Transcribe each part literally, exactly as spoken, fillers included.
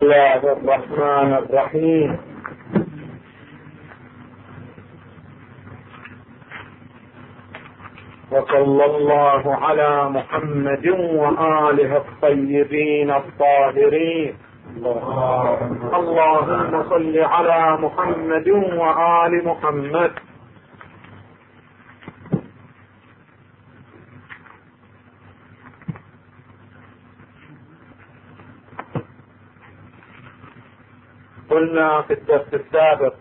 الله الرحمن الرحيم. وصلى الله على محمد وآله الطيبين الطاهرين. اللهم صل على محمد وآل محمد. قلنا في الدرس السابق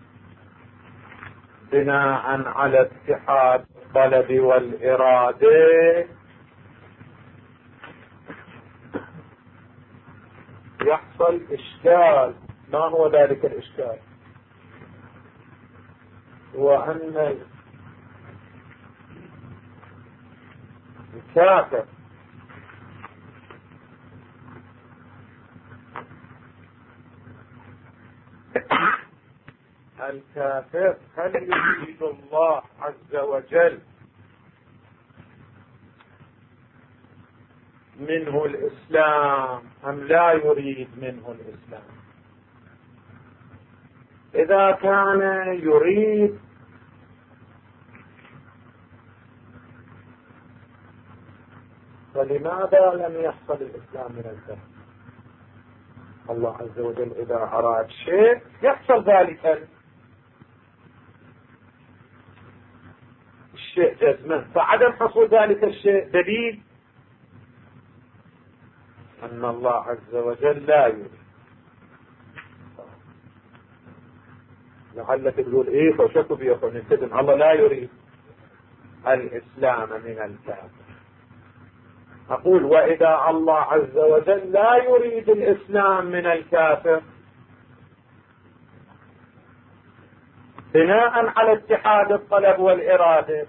بناء على اتحاد الطلب والإرادة يحصل إشكال. ما هو ذلك الإشكال؟ هو أن الكافر الكافر هل يريد الله عز وجل منه الإسلام أم لا يريد منه الإسلام؟ إذا كان يريد فلماذا لم يحصل الإسلام من الكافر؟ الله عز وجل إذا أراد شيء يحصل ذلك الشيء جزما، فعدم حصول ذلك الشيء دليل أن الله عز وجل لا يريد. لعلك تقول إيه فشكوا بيخون الكذب، الله لا يريد الإسلام من الكافر. أقول وإذا الله عز وجل لا يريد الإسلام من الكافر بناء على اتحاد الطلب والإرادة،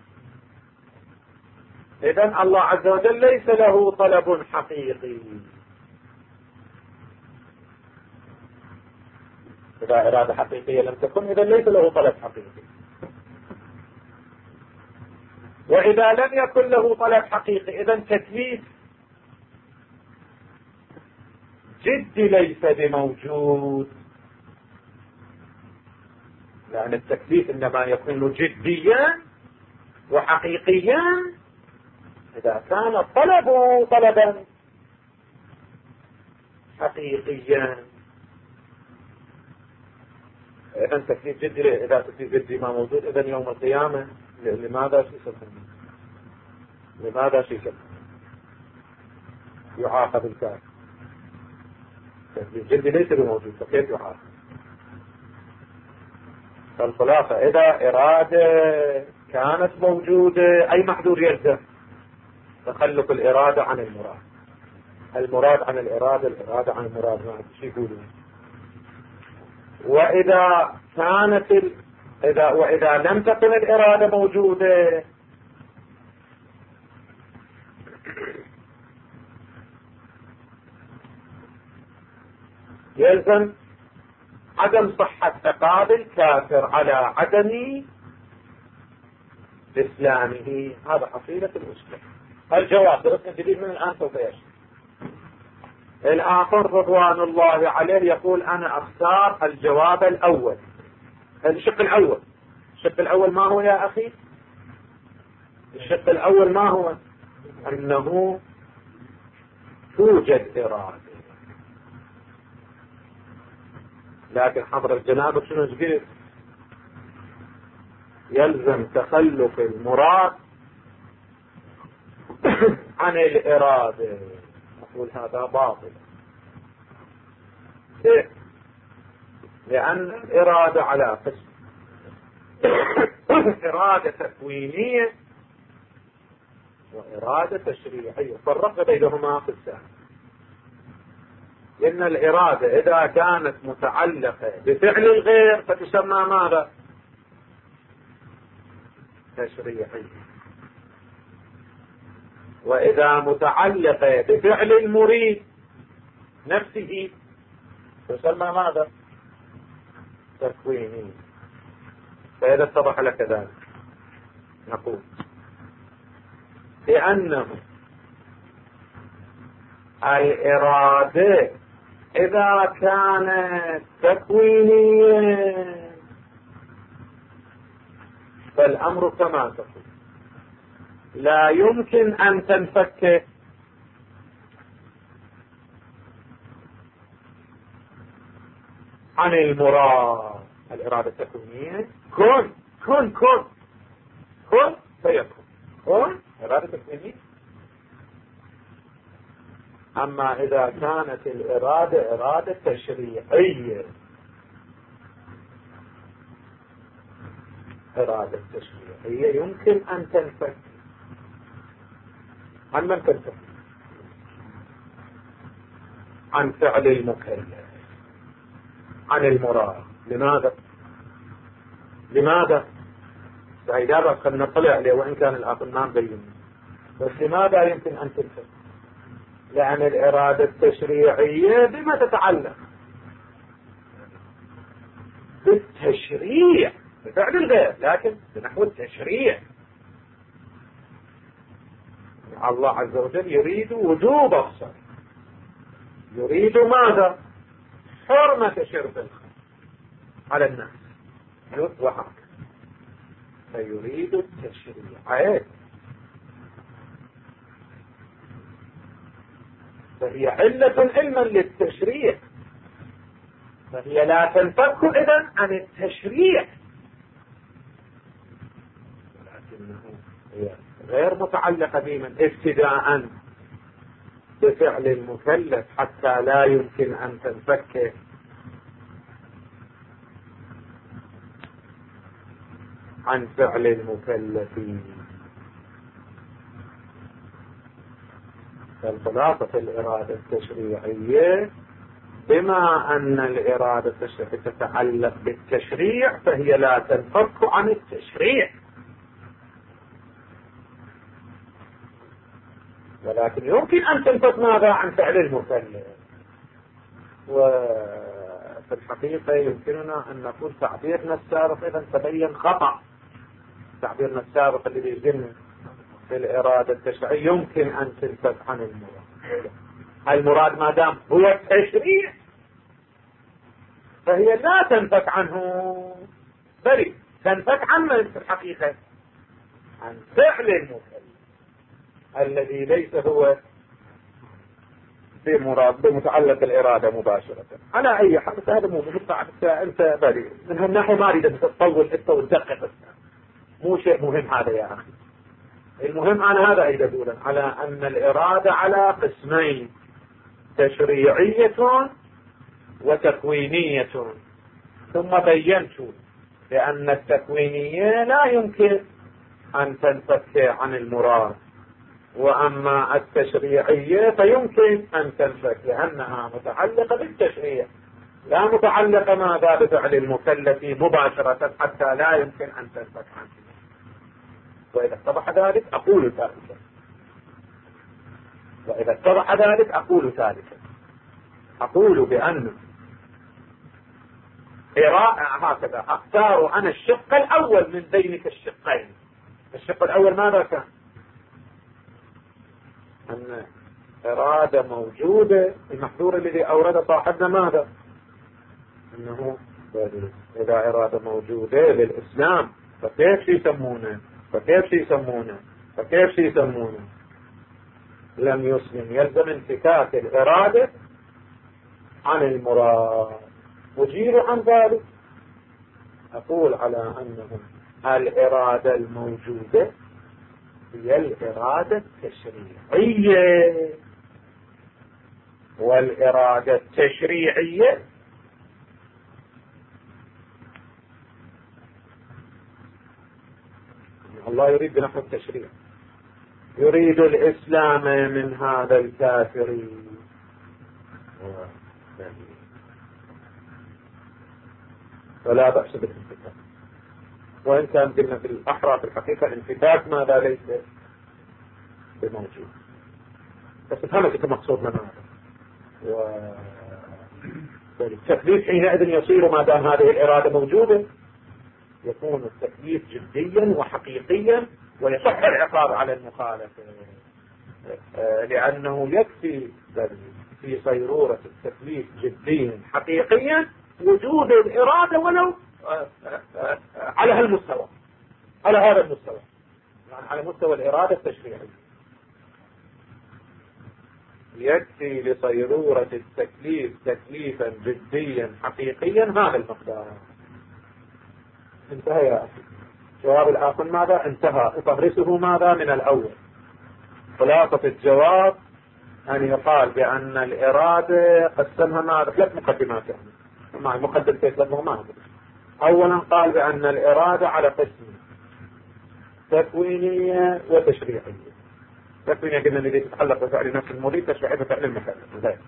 إذن الله عز وجل ليس له طلب حقيقي. إذا إرادة حقيقية لم تكن إذن ليس له طلب حقيقي. وإذا لم يكن له طلب حقيقي إذن تكليف جدي ليس بموجود، لأن التكليف إنما يكون جديا وحقيقيا إذا كان الطلب طلبا حقيقيا. إذن تكليف جدي، إذا تكليف جدي ما موجود إذن يوم القيامة لماذا شيء لماذا شيء يعاقب الكافر؟ تكليف جدي ليس بموجود فكيف يعاقب؟ فالخلاصة إذا إرادة كانت موجودة أي محذور يلزم؟ تخلف الإرادة عن المراد، المراد عن الإرادة، الإرادة عن المراد. ما شو يقولون؟ وإذا كانت ال... إذا وإذا لم تكن الإرادة موجودة يلزم عدم صحة عقاب الكافر على عدم إسلامه. هذا حصيلة المشكلة. الجواب درسنا جديد من الآن سوف يشرح. الآخر رضوان الله عليه يقول أنا أختار الجواب الأول، الشق الأول. الشق الأول ما هو يا أخي؟ الشق الأول ما هو؟ أنه توجد إرادة، لكن حضر الجناب شنو تقول؟ يلزم تخلف المراد عن الإرادة. أقول هذا باطل. إيه؟ لأن الإرادة على قسم إرادة تكوينية وإرادة تشريعية، فرقنا بينهما في الساعة. إن الإرادة إذا كانت متعلقة بفعل الغير فتسمى ماذا؟ تشريعية. وإذا متعلقة بفعل المريد نفسه تسمى ماذا؟ تكويني. فإذا اتضح لك ذلك نقول بأنه الإرادة إذا كانت تكوينية فالأمر كما تقول لا يمكن أن تنفك عن المراد. الإرادة التكوينية كن كن كن كن فيكون كن إرادة تكوينية. أما إذا كانت الإرادة إرادة تشريعية إرادة تشريعية يمكن أن تنفك عن من تنفك؟ عن فعل المكلف، عن المراد. لماذا؟ لماذا؟ فإذا خلنا نطلع عليه وإن كان الآخر ما مبين، بس لماذا يمكن أن تنفك؟ لأن الإرادة التشريعية بما تتعلق؟ بالتشريع، بفعل الغير، لكن بنحو التشريع. الله عز وجل يريد وجوب الصلاة، يريد ماذا؟ حرمة شرب الخمر على الناس وهكذا، فيريد التشريع. عيب. فهي علة علما للتشريع، فهي لا تنفك إذن عن التشريع، ولكنه هي غير متعلقة بمن ابتداء بفعل المكلف حتى لا يمكن أن تنفك عن فعل المكلفين. فالخلاصة الإرادة التشريعية بما أن الإرادة التشريعية تتعلق بالتشريع فهي لا تنفك عن التشريع، ولكن يمكن أن تنفك ماذا؟ عن فعل المكلف. وفي الحقيقة يمكننا أن نقول تعبيرنا السابق إذا تبين خطأ. تعبيرنا السابق الذي يجن في الإرادة التشريعية يمكن أن تنفك عن المراد. المراد ما دام هو التشريع فهي لا تنفك عنه، بل تنفك عن من في الحقيقة؟ عن فعل المكلف الذي ليس هو بمراد بمتعلق الإرادة مباشرة. على أي حال هذا مو مهم. أنت بريء من هالناحية، ما أريد تطول أنت وتدقق، مو شيء مهم هذا يا أخي. المهم أنا هذا أريد أقوله، على أن الإرادة على قسمين: تشريعية وتكوينية. ثم بينت بأن التكوينية لا يمكن أن تنفك عن المراد، وأما التشريعية فيمكن أن تنفك لأنها متعلقة بالتشريع، لا متعلقة ماذا؟ بفعل المكلف مباشرة حتى لا يمكن أن تنفك عنه. وإذا اتضح ذلك أقول ثالثا وإذا اتضح ذلك أقول ثالثا أقول بأن هكذا أختار أنا الشق الأول من بينك الشقين. الشق الأول ماذا كان؟ أن إرادة موجودة. المحظور الذي أورد صاحبنا ماذا؟ أنه إذا إرادة موجودة للإسلام فكيف يسمونه فكيف يسمونه فكيف يسمونه لم يسلم، يلزم انفكاك الإرادة عن المراد. أجيب عن ذلك أقول على أنه الإرادة الموجودة هي الإرادة التشريعية، والإرادة التشريعية الله يريد بنحو التشريع، يريد الإسلام من هذا الكافر، فلا بأس بالانفكاك. وإن كان قلنا في الأحرى في الحقيقة انفكاك ماذا ليس بموجود، بس فهمت مقصودنا ماذا. والتكليف حينئذ يصير ما دام هذه الإرادة موجودة يكون التكليف جديا وحقيقيا، ويصح العقاب على المخالفة، لأنه يكفي في صيرورة التكليف جديا حقيقيا وجود الإرادة ولو على هالمستوى، على هذا المستوى، يعني على مستوى الإرادة التشريعية. يكفي لصيرورة التكليف تكليفا جديا حقيقيا هذا المقدار. انتهى يا أخي. جواب الآخر ماذا؟ انتهى. أطرسه ماذا من الأول؟ خلاصة الجواب أن يقال بأن الإرادة قسمها ماذا؟ ثلاث مقدمات يعني. مع مقدمة ثلاثة ما أدري. أولا قال بأن الإرادة على قسم تكوينية وتشريعية. تكوينية قلنا الذي تتعلق بفعل نفس المريد، تشريعية بفعل المكلف.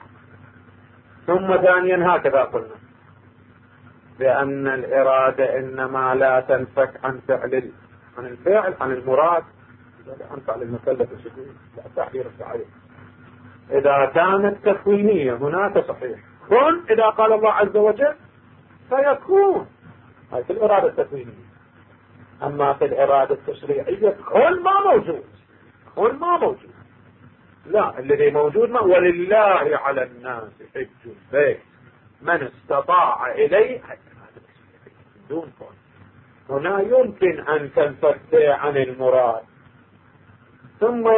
ثم ثانيا هكذا قلنا بأن الإرادة إنما لا تنفك عن فعل عن الفعل عن المراد، عن فعل المكلف الشديد، لا تعبير الصحيح. إذا كانت تكوينية هناك صحيح، كن إذا قال الله عز وجل فيكون، هاي في الإرادة التكوينية. أما في الإرادة التشريعية كن ما موجود، كن ما موجود، لا، الذي موجود ما ولله على الناس حج البيت من استطاع إليه دون كون. هنا يمكن أن تنفك عن المراد. ثم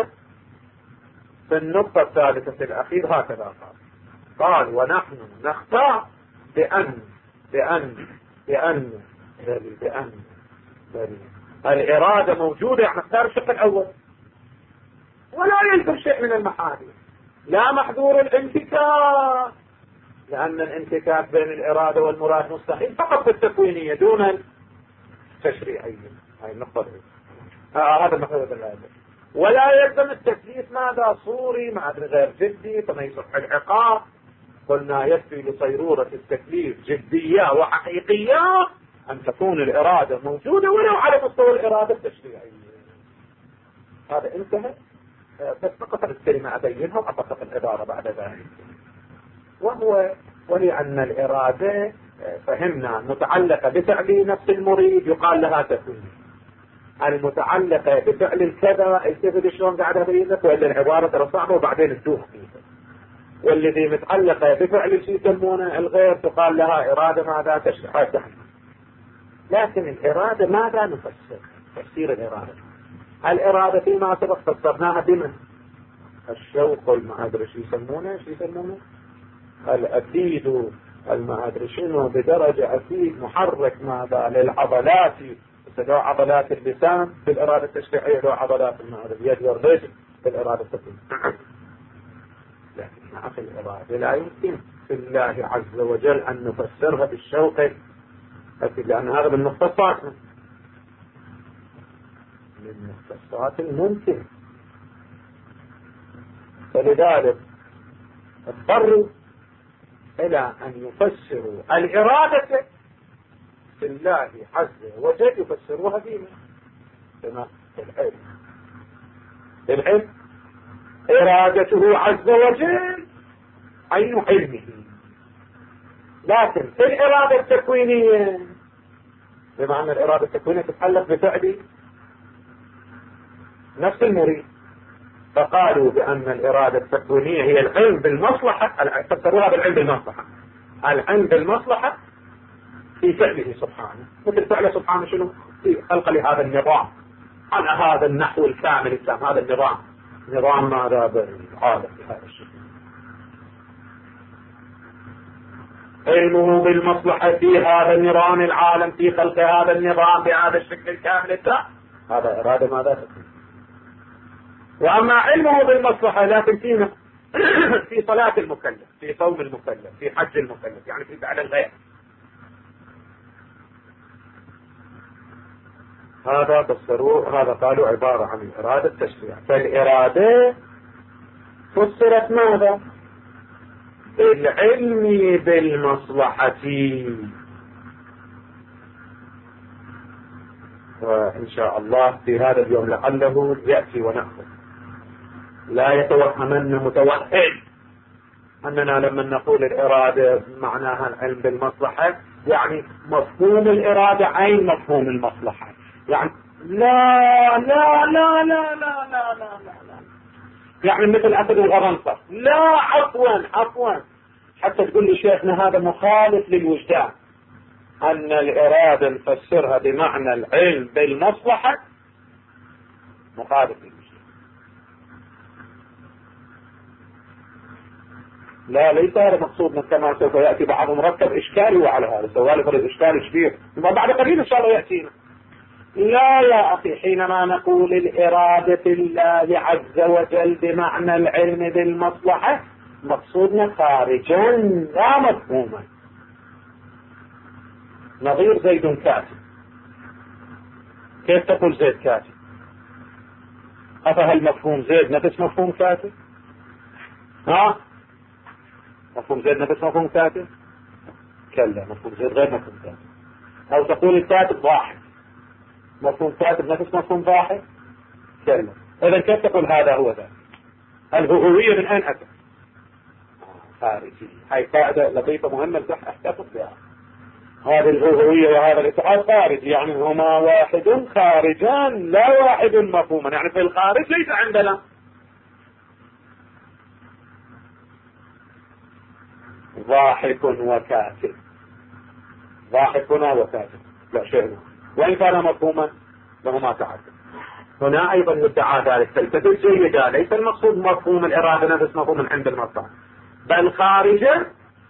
في النقطة الثالثة الأخير هكذا قال قال ونحن نختار بأن بأن بأن بأن, بأن, بأن الإرادة موجودة، يعني نختار الشق الأول ولا ينفر شيء من المحاذير، لا محذور الانتكاك، لأن الانتكاك بين الإرادة والمراد مستحيل فقط في التكوينية دون التشريعية. هاي النقطة آه هذا المحذور بالآية. ولا يلزم التكليف ماذا؟ صوري ما أدري غير جدي فما يصح العقاب. قلنا يكفي لصيرورة التكليف جدية وحقيقية أن تكون الإرادة موجودة ولو على مستوى الإرادة التشريعية. هذا انتهى. بس فقط الكلمة أبينها وأطبق العبارة بعد ذلك. وهو ولأن الإرادة فهمنا متعلقة بفعل نفس المريد يقال لها تكوين، المتعلقة بفعل الكذا الكذا شلون قاعد أبينك وإلا العبارة ترى صعبة وبعدين تدوخ فيها، والذي متعلقة بفعل الشيء يسمونه الغير تقال لها إرادة ماذا تشريعية تحمل. لكن الإرادة ماذا نفسر؟ تفسير الإرادة. الإرادة فيما سبق فسرناها بمن؟ الشوق والما أدري شو يسمونه شو يسمونه الأكيد الما أدري شنو بدرجة أكيد محرك ماذا للعضلات، لو عضلات اللسان في الإرادة التشريعية، لو عضلات اليد والرجل في الإرادة التشريعية. لكن مع في الإرادة لا يمكن في الله عز وجل أن نفسرها بالشوق، لأن هذا من مختصات من مختصات الممكن. فلذلك اضطروا إلى أن يفسروا الإرادة في الله عز وجل، يفسروها بما بما العلم. العلم إرادته عز وجل عين علمه، لكن في الإرادة التكوينية بمعنى الإرادة التكوينية تتعلق بفعل نفس المريد، فقالوا بأن الإرادة التكوينية هي العلم بالمصلحة، فسروها بالعلم بالمصلحة، العلم بالمصلحة في فعله سبحانه، مثل فعله سبحانه شنو؟ في خلق لهذا النظام على هذا النحو الكامل التام، هذا النظام نظام ماذا بالعالم بهذا الشكل. علمه بالمصلحة في هذا النظام العالم، في خلق هذا النظام بهذا الشكل الكامل التام، هذا إرادة ماذا تكون. وأما علمه بالمصلحة لكن فينا في صلاة المكلف، في صوم المكلف، في حج المكلف، يعني في فعل الغير، هذا فسروه، هذا قالوا عبارة عن الإرادة التشريع. فالإرادة فسرت ماذا؟ بالعلم بالمصلحة. وإن شاء الله في هذا اليوم لعله يأتي ونأخذ. لا يتوهمن متوهم أننا لما نقول الإرادة معناها العلم بالمصلحة يعني مفهوم الإرادة عين مفهوم المصلحة، يعني لا لا لا لا لا لا لا لا, لا. يعني مثل أسد الغرنطة. لا عفوا عفوا حتى تقول لي شيخنا هذا مخالف للوجدان، أن الإرادة نفسرها بمعنى العلم بالمصلحة مخالف للوجدان. لا ليس هذا مقصودنا كما سوف يأتي بعض مركب إشكالي على هذا سوالف الإشكال كبير بعد قليل إن شاء الله يأتينا. لا يا أخي، حينما نقول الإرادة الله عز وجل بمعنى العلم بالمصلحة مقصودنا خارجا لا مفهوما. نظير زيد كاتب، كيف تقول زيد كاتب؟ أفهل مفهوم زيد نفس مفهوم كاتب؟ ها؟ مفهوم زيد نفس مفهوم كاتب؟ كلا، مفهوم زيد غير مفهوم كاتب. أو تقول الكاتب واحد، مفهوم كاتب نفس مفهوم واحد؟ كلا. إذا كيف تقول هذا هو ذا؟ الهوية من أين أتت؟ خارجي. هاي قاعدة لطيفة مهمة لتح احتفظ بها. هذه الهوية وهذا الاتحاد خارجي، يعني هما واحد خارجا لا واحد مفهوما، يعني في الخارج ليس عندنا. ضاحك وكاتب، ضاحك هنا وكاتب لا شيء، وإن كان مفهوما لهما تعدد. هنا أيضا يدعى ذلك تلتفت جيدا، ليس المقصود مفهوم الإرادة نفس مفهوم عند المصدر، بل خارجا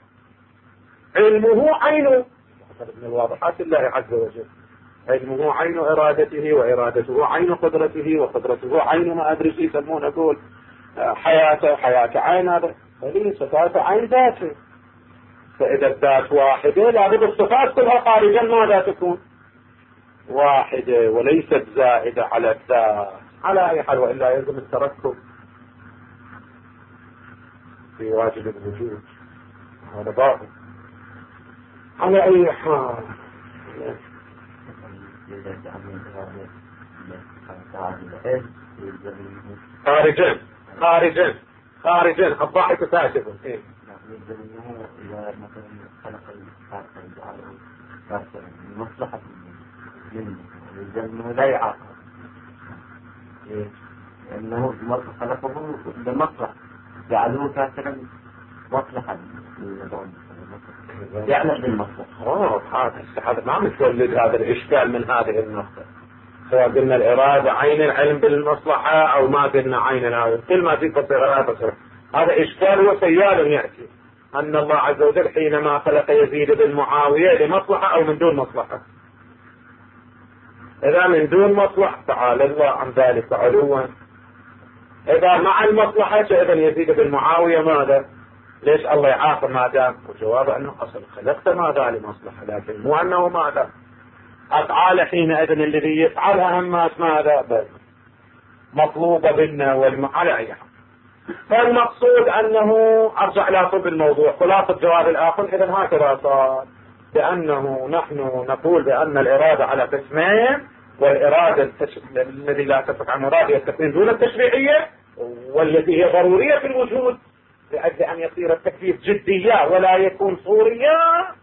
علمه عينه من الواضحات الله عز وجل. علمه عين إرادته، وإرادته عين قدرته، وقدرته عين ما أدري شيء يسمونه أقول حياته حياة عين، هذا فليه صفات عين ذاته. فإذا الذات واحدة لابد الصفات كلها خارجا ماذا تكون؟ واحدة وليست زائدة على الذات على أي حال، وإلا يلزم التركب في واجب الوجود، هذا باطل على أي حال. خارجا خارجا خارجا الضاحك كاتب. إيه؟ إذا مثلا خلق الخارج جعله كافرا لمصلحة منه، لأنه لا يعاقب، لأنه خلقه لمصلحة، جعلوه كافرا مصلحة يعلم بالمصلحة. أوه هذا ما متولد هذا الإشكال من هذه النقطة، سواء قلنا الإرادة عين العلم بالمصلحة أو ما قلنا عين العلم، كل ما في تصير هذا إشكال وسيال يأتي أن الله عز وجل حينما خلق يزيد بن معاوية لمصلحة أو من دون مصلحة. إذا من دون مصلحة تعالى الله عن ذلك علوا، إذا مع المصلحة إذا يزيد بن معاوية ماذا؟ ليش الله يعاقب ما دام؟ وجواب أنه أصل خلقت ماذا لمصلحة، لكن مو أنه ماذا أفعال حينئذ الذي يفعلها هماس ماذا بل مطلوبة بنا والم... على أي حال. فالمقصود أنه أرجع إلى طب الموضوع خلاصة جواب الآخر. إذا هكذا صار بأنه نحن نقول بأن الإرادة على قسمين، والإرادة التش... الذي لا تفق عن مراد التكوين دون التشريعية، والتي هي ضرورية في الوجود لأجل أن يصير التكليف جدية ولا يكون صورية،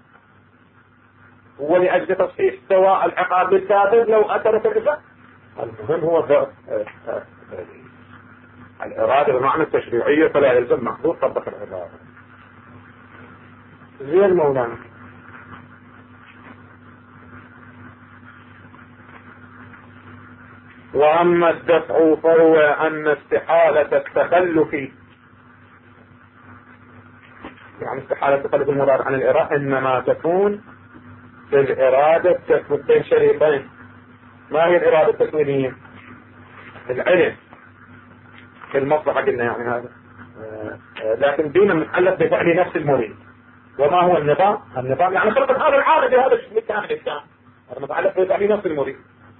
ولأجل تصحيح سواء العقاب بالكافر لو أترك الإسلام. المهم هو الإرادة بمعنى التشريعية، فلا يلزم محظور طبق الإرادة. زين مولانا. وأما الدفع فهو أن استحالة التخلف، يعني استحالة التخلف المراد عن الإرادة إنما تكون في الإرادة بين شريطين. ما هي الإرادة التكوينية؟ العلم في المصلحة قلنا يعني هذا، لكن دون المتعلق بفعل نفس المريد. وما هو النظام؟ النظام يعني خلق هذا العالم بهذا الشكل كامل الكامل، هذا متعلق بفعل نفس المريد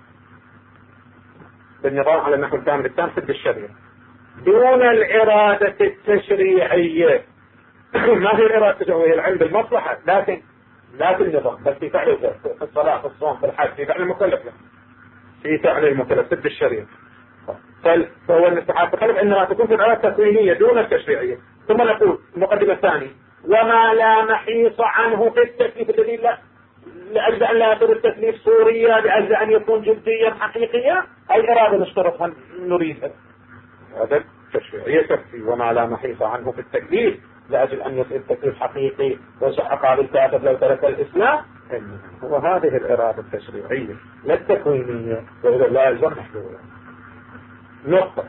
بالنظام على النحو الكامل التام في الشريعة دون الإرادة التشريعية. ما هي الإرادة التشريعية؟ العلم بالمصلحة، لكن لا في النظام بل في فعل في الصلاة في الصوم في الحج، في فعل المكلف في فعل المكلف ضد الشريعة. فهو الاستحالة التخلف انها تكون في الإرادة التكوينية دون التشريعية. ثم نقول المقدمة الثانية وما لا محيص عنه في التكليف الذي لا لأجل أن لا يكون التكليف صوريا، لأجل أن يكون جديا حقيقيا، الإرادة نشترطها نريدها. هذا التشريعية تكفي، وما لا محيط عنه في التكليف لأجل أن يصير تكليف حقيقي وصح قابل الكافر لو ترك الإسلام. هو هذه الإرادة التشريعية لا التكوينية، وإذا لا يلزم محدودا. نقطة.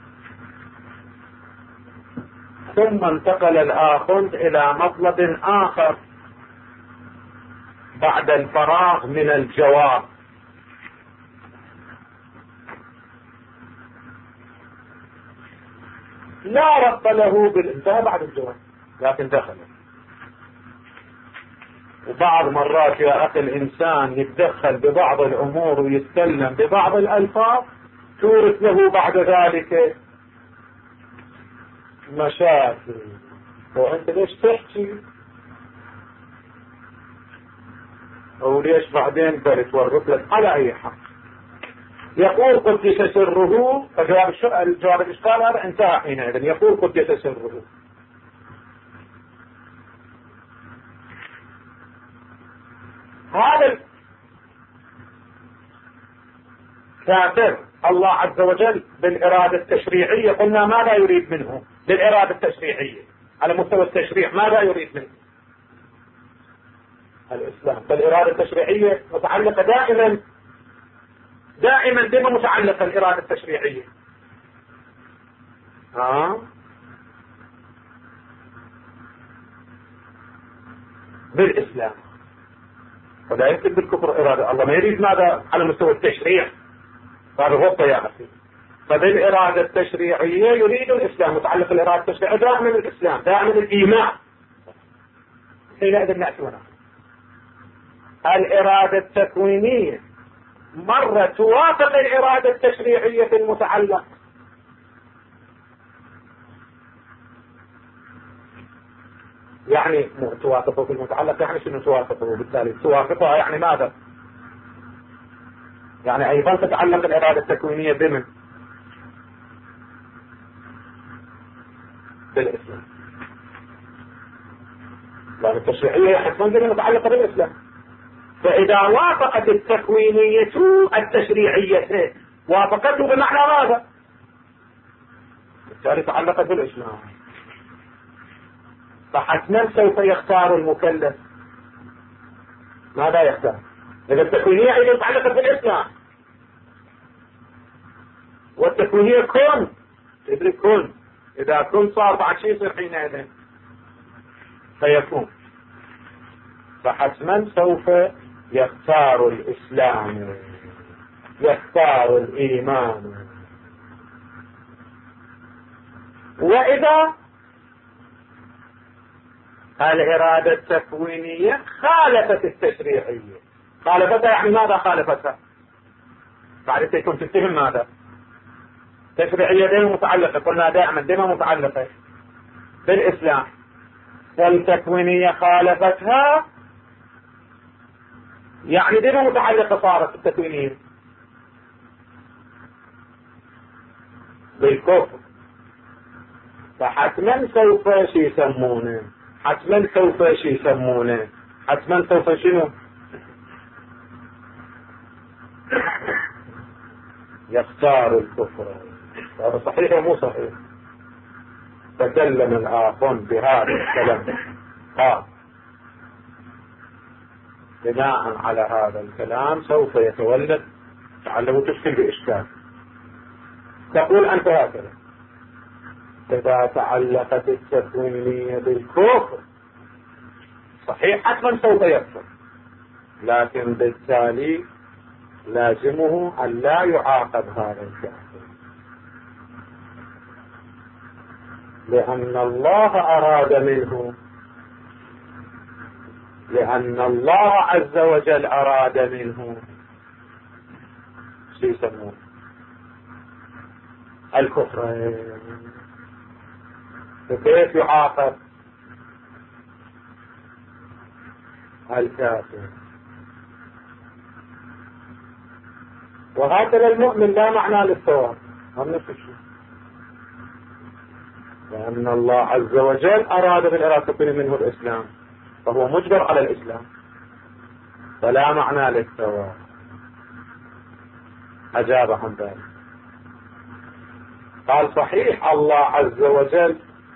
ثم انتقل الآخذ إلى مطلب آخر بعد الفراغ من الجواب. لا ربط له بالانتهى بعد الجواب، لكن دخل. وبعض مرات يا أخي الإنسان يتدخل ببعض الأمور ويتكلم ببعض الألفاظ تورث له بعد ذلك مشاكل. وأنت ليش تحكي أو ليش بعدين بتورط لك على أي حق. يقول قدس سره، فجواب الجواب الإشكال هذا انتهى حينئذ. يقول قدس سره هذا الكافر الله عز وجل بالإرادة التشريعية قلنا ماذا يريد منه؟ بالإرادة التشريعية على مستوى التشريع ماذا يريد منه؟ الإسلام. بالإرادة التشريعية متعلقة دائما دائما بما متعلقة الإرادة التشريعية؟ ها؟ بالإسلام. ولا يمكن بالكفر إرادة الله ما يريد ماذا على مستوى التشريع. هذا غلطة يا أخي. فبالإرادة التشريعية يريد الإسلام، متعلق الإرادة التشريعية دائما الإسلام دائما الإيمان. حينئذ نأتي ونحن الإرادة التكوينية مرة توافق الإرادة التشريعية في المتعلق. يعني توافقه في المتعلق يعني شنو توافقه؟ بالتالي توافقها يعني ماذا؟ يعني أيضا تتعلق الإرادة التكوينية بمن؟ بالإسلام. لأن التشريعية حتما بمن متعلقة بالإسلام. فإذا وافقت التكوينية التشريعية وافقته بمعنى ماذا؟ بالتالي تعلقت بالإسلام. فحتما سوف يختار المكلف ماذا يختار؟ إذا التكوينية أيضا تعلقت بالإسلام، والتكوينية كن تدري كن، إذا كن صار بعد شيء يصير حينئذ فيكون. فحتما سوف يختار الإسلام يختار الإيمان. وإذا الإرادة التكوينية خالفت التشريعية، خالفتها يعني ماذا خالفتها؟ بعد تكون تتهم ماذا؟ التشريعية دائما متعلقة، قلنا دائما دائما متعلقة بالإسلام، والتكوينية خالفتها يعني دائما متعلقة صارت التكوينية بالكفر. فحتما سوف شي يسمونه حتما سوف شي يسمونه حتما سوف شنو يختار الكفر. هذا صحيح ومو صحيح؟ تكلم الآخر بهذا الكلام قال بناء على هذا الكلام سوف يتولد لعله تشكل بإشكال. تقول أنت هكذا: إذا تعلقت التكوينية بالكفر صحيح حتما سوف يكفر، لكن بالتالي لازمه أن لا يعاقب هذا الكافر، لأن الله أراد منه لأن الله عز وجل أراد منه شو يسمون الكفر. فكيف يعاقب الكافر؟ وهكذا المؤمن لا معنى للثواب، هم نفس الشيء، لأن الله عز وجل أراد بالإرادة منه الإسلام فهو مجبر على الإسلام، فلا معنى للثواب. أجاب عن ذلك. قال صحيح الله عز وجل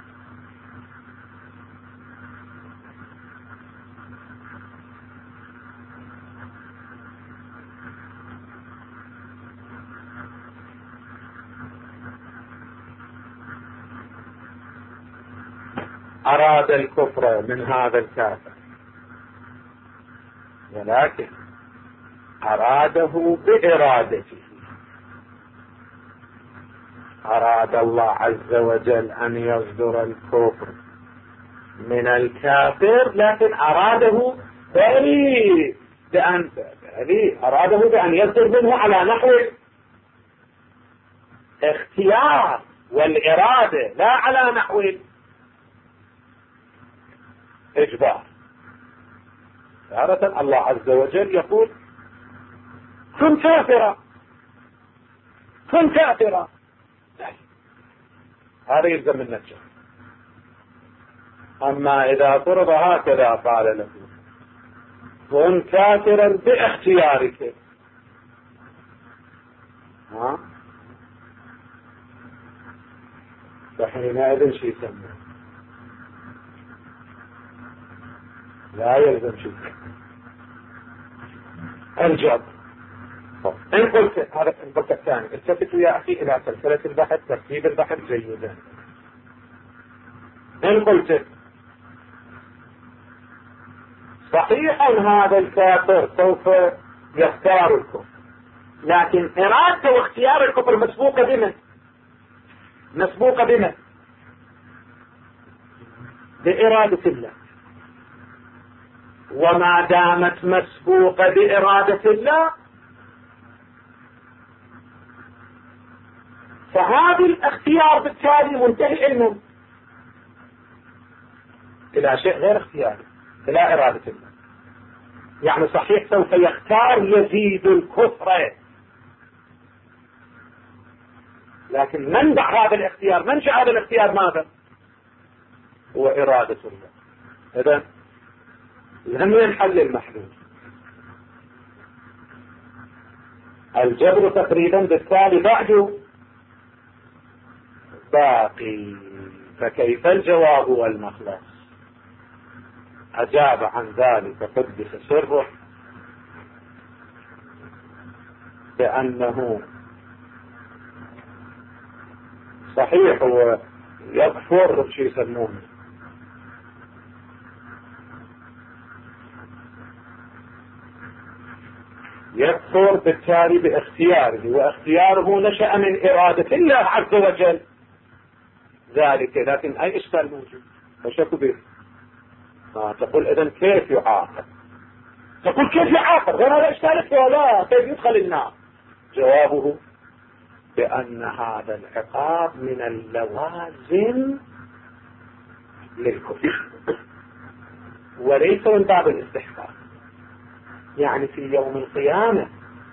أراد الكفر من هذا الكافر، ولكن أراده بإرادته. أراد الله عز وجل أن يصدر الكفر من الكافر، لكن أراده بأن أراده بأن يصدر منه على نحو اختيار والإرادة، لا على نحو إجبار. تارة الله عز وجل يقول كن كافرا كن كافرا، هذا يلزم النجاة. أما إذا فرض هكذا قال له كن كافرا باختيارك، ها فحينئذ شيء يسمى لا يلزم شيء الجبر. إن قلت هذا البحث الثاني، التفت يا أخي إلى سلسلة البحث، ترتيب البحث جيدا. إن قلت صحيح أن هذا الكافر سوف يختار الكفر، لكن إرادته واختيار الكفر مسبوقة بمن؟ مسبوقة بمن؟ بإرادة الله. وما دامت مسبوقة بإرادة الله فهذا الاختيار بالتالي منتهي علما إلى شيء غير اختياري، إلى إرادة الله. يعني صحيح سوف يختار يزيد الكفر، لكن منبع هذا الاختيار، منشأ هذا الاختيار ماذا؟ هو إرادة الله. إذن لم ينحل المحلول. الجبر تقريبا بالتالي بعده باقي، فكيف الجواب والمخلص؟ أجاب عن ذلك قدس سره بأنه صحيح هو يكفر شيء يسمونه يكفر بالتالي باختياره، واختياره نشأ من إرادة الله عز وجل ذلك، لكن أي إشكال موجود؟ فشكوا به. ما تقول إذن كيف يعاقب؟ تقول كيف يعاقب؟ غير هذا إشكالك ولا كيف يدخل النار؟ جوابه بأن هذا العقاب من اللوازم للكفر وليس من باب الاستحقاق. يعني في يوم القيامة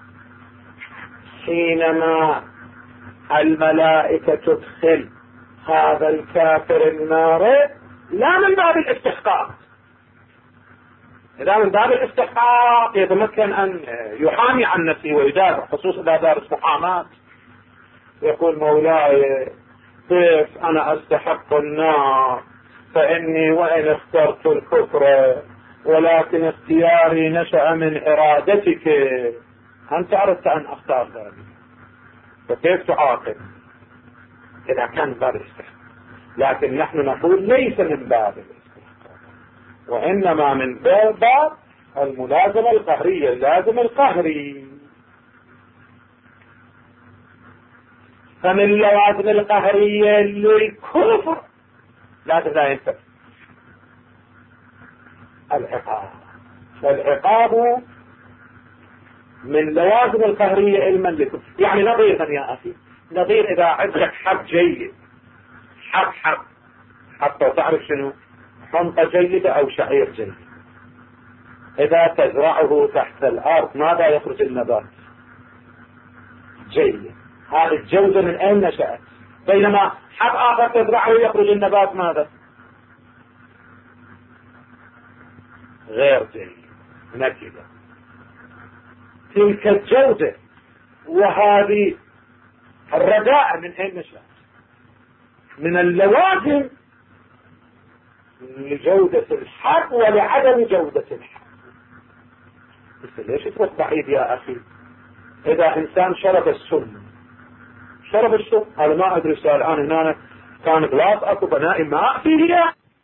حينما الملائكة تدخل هذا الكافر النار لا من باب الاستحقاق، لا من باب الاستحقاق يتمكن أن يحامي عن نفسه ويدافع، خصوصا إذا دارس محاماة يقول مولاي كيف أنا أستحق النار فإني وإن اخترت الكفر ولكن اختياري نشأ من إرادتك، أنت أردت أن أختار ذلك، فكيف تعاقب إذا كان باب الاستحقاق؟ لكن نحن نقول ليس من باب الاستحقاق، وإنما من باب الملازمة القهرية، اللازم القهري. فمن اللوازم القهرية للكفر لا تزاين العقاب، فالعقاب من لوازم القهرية علما لكم. يعني نظيرا يا أخي، نظير إذا عندك حب جيد، حب حب حتى تعرف شنو حنطة جيدة أو شعير جيد، إذا تزرعه تحت الأرض ماذا يخرج النبات؟ جيد. هذه الجودة من أين نشأت؟ بينما حب آخر تزرعه يخرج النبات ماذا؟ غير جيد، نكدة. تلك الجودة وهذه الرداء من أين نشأت؟ من اللوازم لجودة الحق ولعدم جودة الحق. بس ليش اسمه بعيد يا أخي؟ إذا إنسان شرب السم شرب السم هذا ما أدري سؤال الآن هنا كان غلاس أكو بناء ماء فيه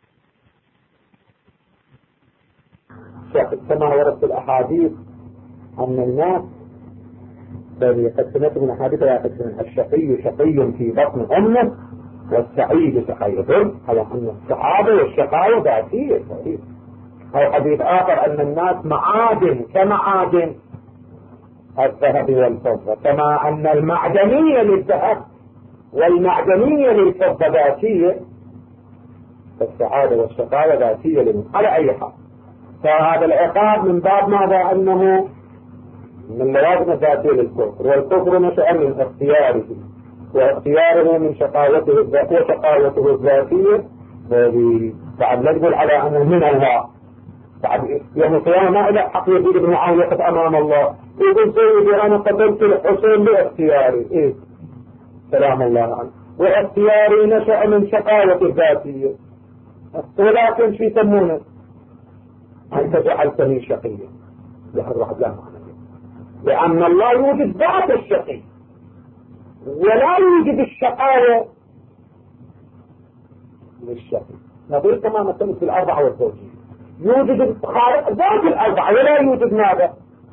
كما ورد في الأحاديث أن الناس بل يقسمت من أحاديث يقسم الشقي شقي في بطن أمه والسعيد سعيد. هذا أن السعادة والشقاوة ذاتية. أو حديث آخر أن الناس معادن كمعادن الذهب والفضة، كما أن المعدنية للذهب والمعدنية للفضة ذاتية، فالسعادة والشقاوة ذاتية لمن على أي حال. فهذا العقاب من باب ماذا؟ أنه من لوازم الذاتية للكفر، والكفر نشأ من اختياره، واختياره من شقاوته الذاتية وشقاوته الذاتية. بعد لا نقول على أنه من الله، بعد يوم القيامة ما إلى حق يزيد بن معاوية يقف أمام الله يقول سيدي أنا قتلت الحسين باختياري. إيه سلام الله عنه. واختياري نشأ من شقاوة الذاتية، ولكن في يسمونه أنت جعلتني شقيا. لأن الله يوجد ذات الشقي ولا يوجد الشقاوة للشقي. نقول كما مثلا في الأربعة والزوجية يوجد الخالق ذات الأربعة ولا يوجد ماذا؟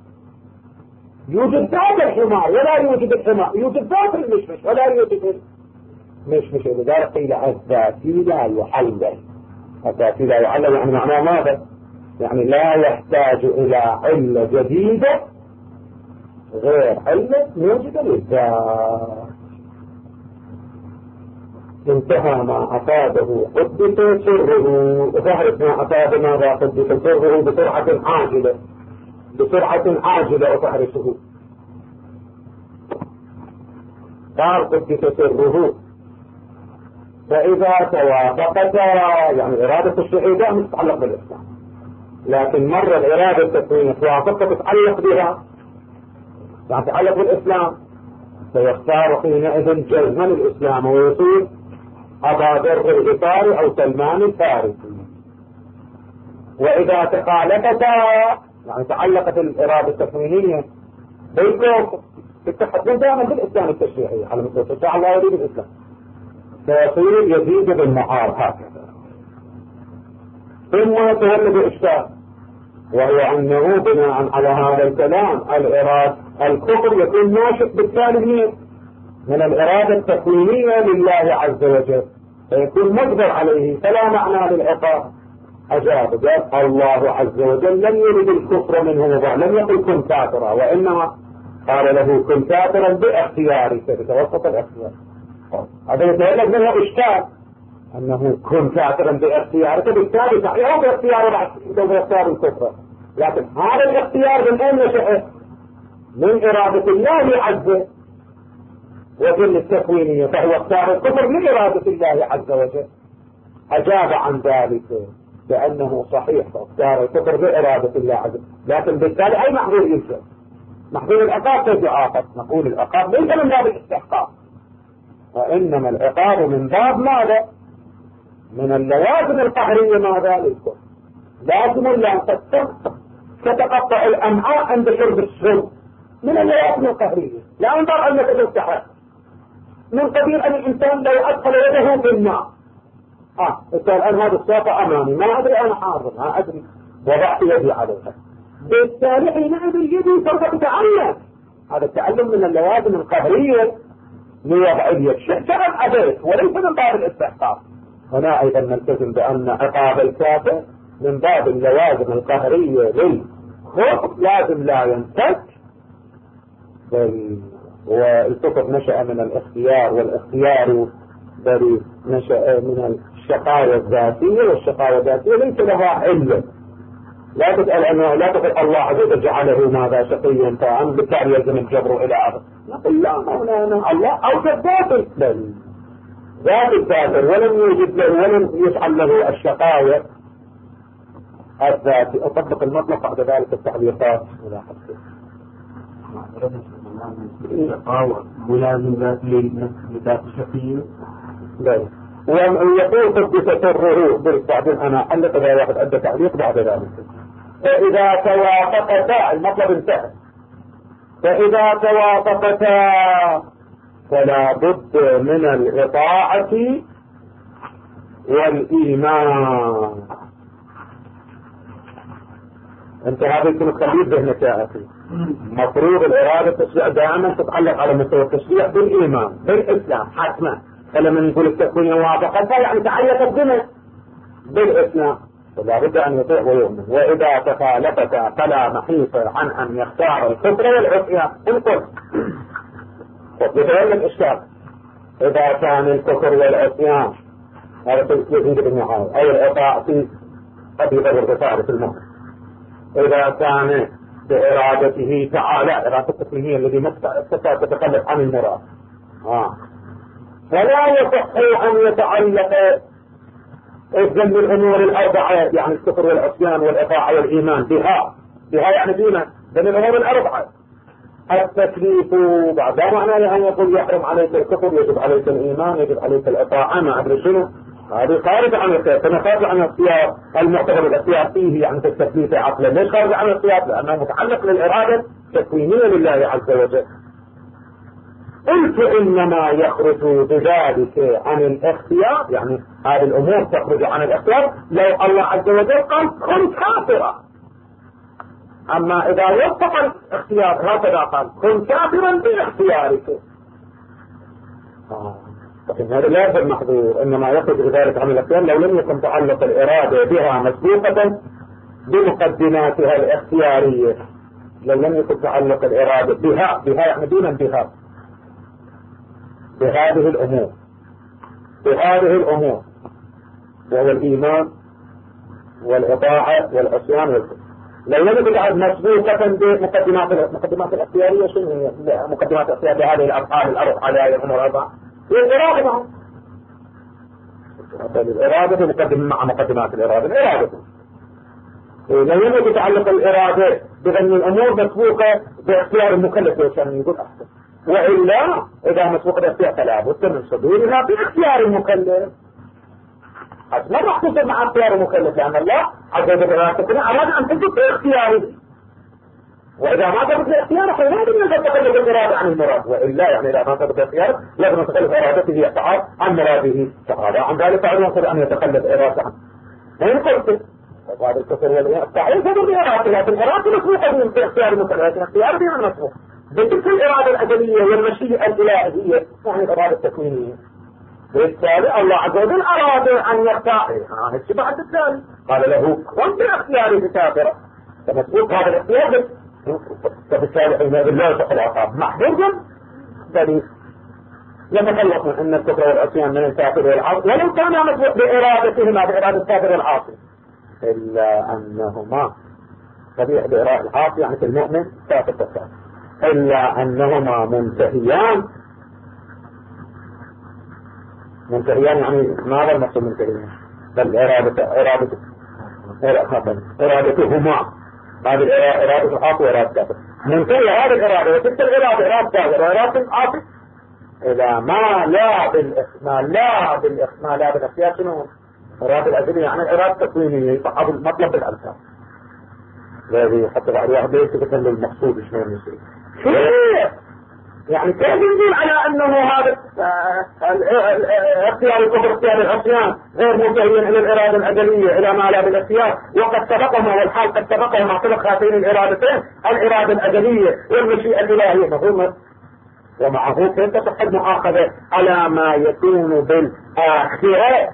يوجد ذات الحمار ولا يوجد الحمار، يوجد ذات المشمش ولا يوجد المشمش. لذلك قيل الذاتي لا يحلل. الذاتي لا يحلل يعني معناه ماذا؟ يعني لا يحتاج إلى علة جديدة غير علة موجودة للذات. انتهى ما أفاده قدس سره، وظهرت ما أفاد ماذا قدس سره بسرعة عاجلة، بسرعة عاجلة وتحرسه. قال قدس سره فإذا توافقتا، يعني إرادة الشهيداء متعلق بالإسلام، لكن مرة الإرادة التكوينية توافقت تتعلق بها، يعني تتعلق بالإسلام، فيختار حينئذ جزما الإسلام ويصير أبا ذر الغفاري أو سلمان الفارسي. وإذا تخالفتا، يعني تعلقت الإرادة التكوينية بالكفر، تتحدثون دائما بالإسلام التشريعي على مثل الشرع الله يريد الإسلام، فيصير يزيد بالمعار هكذا. ثم يتولد إشكال، وهو أنه بناء على هذا الكلام الإرادة الكفر يكون ناشئ بالتالي من الإرادة التكوينية لله عز وجل، فيكون مقدر عليه، فلا معنى للعقاب. أجاب جاب الله عز وجل لم يرد الكفر منه مضاع، لم يقل كن كافرا، وإنما قال له كن كافرا باختيارك، بتوسط الاختيار. هذا يتولد منه إشكال أنه كن كافرا باختيارك، بالتالي صحيح باختيار باختيار الكفر، لكن هذا الاختيار من أين نشأ؟ من إرادة الله عز وجل التكوينية، فهو اختار الكفر من إرادة الله عز وجل. أجاب عن ذلك بأنه صحيح اختار الكفر بإرادة الله عز وجل، لكن بالتالي أي محظور يلزم؟ محظور العقاب كيف يعاقب؟ نقول العقاب ليس من باب الاستحقاق، وإنما العقاب من باب ماذا؟ من اللوازم القهرية ماذا للكفر. لازم لا تتقطع الأمعاء عند شرب السم من اللوازم القهرية، لا انظر أنك تستحق. من قبيل أن الإنسان لو أدخل يده في الماء، آه الآن هذا الساقة أمامي ما أدري أنا حاضر، ما أدري وضعت يدي عليها، بالتالي حينئذ يدي سوف تتعلم. هذا التعلم من اللوازم القهرية لوضع اليد، شرب أبيت وليس من باب الاستحقاق. هنا أيضا نلتزم بأن عقاب الكافر من باب اللوازم القهرية للكفر، لازم لا ينفك. والكفر نشأ من الاختيار، والاختيار بل نشأ من الشقاوة الذاتية، والشقاوة الذاتية ليس لها علة. لا تسأل أنه لا تقول الله عز وجل جعله ماذا شقيا فعن بالتالي يلزم الجبر إلى آخر. نقول لا مولانا الله أوجد ذات بل ذات الكافر ولم يوجد له ولم يفعل له الشقاوة الذاتي. أطبق المطلق بعد ذلك التعليقات إلى حسن الشقاوة ملازم ذات لذات الشقية. لا ويقول قدس سره بالبعدين أنا علق إذا واحد أدى تعليق بعد ذلك. فإذا توافقتا المطلب انتهى. فإذا توافقتا فلا بد من الإطاعة والإيمان. انت هذا يكون تخليد ذهنك يا أخي. مفروض الإرادة التشريع دائما تتعلق على مستوى التشريع بالإيمان بالإسلام حتما. فلما نقول التكوين موافقتها يعني تعلقت بنا بالإسلام، فلا بد أن يطيع ويؤمن. وإذا تخالفتا فلا محيط عن أن يختار الكفر والعصيان. انقل وبدأ الإشكال إذا كان الكفر والعصيان هذا تجد بالنهاية أو الإطاعة في قد يضر بفارة المؤمن. إذا كان بإرادته تعالى إرادة التكوينية الذي تتخلف عن المراد آه. فلا يصح أن يتعلق ذنب الأمور الأربعة يعني الكفر والعصيان والإطاعة والإيمان بها بها يعني دينا ذنب الأمور الأربعة. التكليف بعد معناه أن يقول يحرم عليك الكفر يجب عليك الإيمان يجب عليك الإطاعة ما أدري شنو. هذه خارج عن السياق. كما خارج عن السياق المعتبر الاختيار فيه يعني في التكليف عقلا. ليش خارج عن السياق؟ لأنه متعلق للإرادة التكوينية لله عز وجل. قلت إنما يخرج بذلك عن الاختيار يعني هذه الأمور تخرج عن الاختيار لو الله عز وجل قال كن كافرا. أما إذا وفق الاختيار هكذا قال كن كافرا باختيارك آه. لكن هذا لا يكون محظور. إنما يخرج بذلك عن الاختيار لو لم يكن تعلق الإرادة بها مسبوقة بمقدماتها الاختيارية. لو لم يكن تعلق الإرادة بها بها يعني دون بها بهذه الأمور بهذه الأمور وهو الإيمان والإطاعة والعصيان والكفر. لو لم يكن مسبوقة بمقدمات المقدمات الاختيارية شنو هي مقدمات الاختيار بهذه الأفعال الأربعة هذه الأمور الأربعة الإرادة معه. الإرادة مقدم مع مقدمات الإرادة الإرادة. لو لم يكن تعلق الإرادة بأن الأمور مسبوقة باختيار المكلف وشان يقول أحسن. وإلا إذا مسبوقة باختيار فلا بد من صدورها باختيار المكلف. ما راح تصير مع اختيار المكلف لأن الله عز وجل أراد أن تثبت باختياره. وإذا ما ثبت باختياره فلا بد من تتخلف الإرادة عن المراد. وإلا يعني إذا ما ثبت باختياره لازم تتخلف إرادته يتعارض عن مراده تعالى. عن ذلك فعلا أن يتخلف إرادة عنه. وإن قلت هذا الكفر والإطاعة ثبت بإرادة لكن الإرادة مسبوقة باختيار المكلف لكن اختيار بها مسبوق بتلك الإرادة الأزلية والمشيئة الإلهية يعني الإرادة التكوينية. بالتالي الله عز وجل أراد أن يختار هذا الشيء بعد التالي قال له كنت اختياري كافرا فمسبوق هذا الاختيار فبالتالي حينئذ لا يصح العقاب محدودا دليل. لما خلصنا أن الكفر والعصيان من الكافر والعاصي ولو كان مسبوق بإرادتهما بإرادة الكافر والعاصي إلا أنهما طبيعي بإرادة العاصي يعني في المؤمن كافر الكافر إلا أنهما منتهيان. منتهيان يعني ماذا المقصود منتهيان؟ بل إرادة إرادة إرادتهما هذه إرادة العاصي وإرادة الكافر منتهي هذه الإرادة وتلك الإرادة إرادة الكافر وإرادة العاصي إذا ما لا بالإخمال لا بالإخمال لا بالاختيار شنو؟ إرادة الأزلية يعني الإرادة التكوينية يصحب المطلب بالألفاظ الذي حتى بعد واحد ليس يتكلم المقصود شنو يصير يعني كيف نقول على أنه هذا اختيار الكفر اختيار العصيان غير منتهيا إلى الإرادة الأزلية إلى ما لا بالاختيار وقد سبقهما والحال قد سبقهما سبق هاتين الإرادتين الإرادة الأزلية والمشيئة الإلهية مفهومة. ومعه كيف تصح المؤاخذة على ما يكون بالآخرة